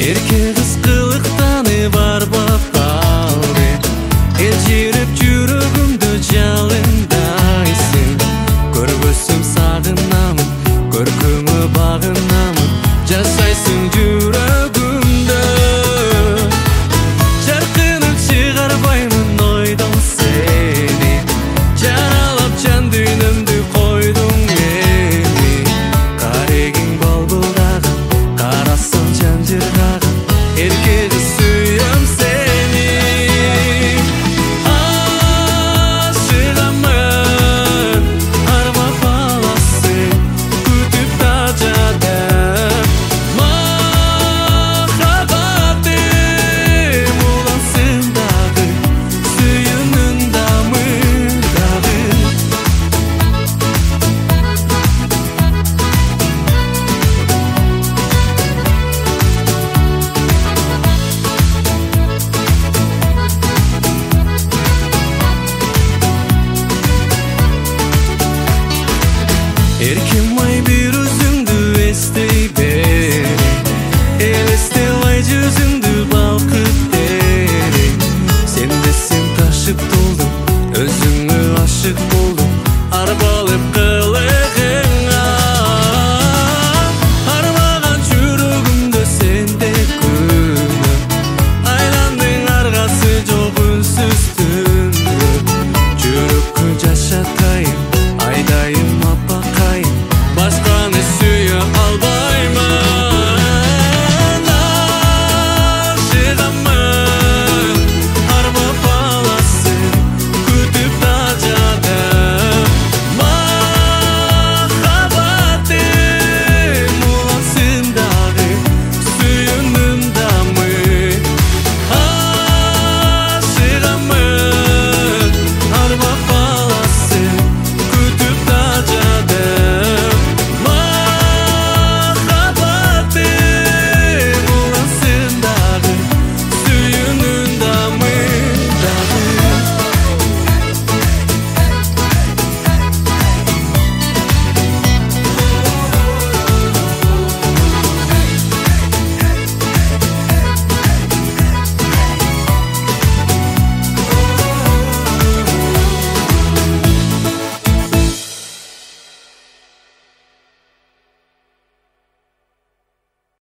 Erke kız kılıktanı var bakaldı. Elçirip жүрөгümдү жалындайсың. Көргөсүм сагынамын, көркүңү багынамын. Жасайсың жүрөгүмдө. Жаркынып чыгарбаймын ойдон сени. Жаралап жан дүйнөмдү койдуң мени. Карегиң балбылдаган, карасаң жан жыргаган. Эрке кыз сүйөм сени. Ашыгамын, армап аласың, күтүп да жатам. Махаббатым улансың дагы, сүйүүнүн дамы дагы. Эркем ай бир өзүңдү эсте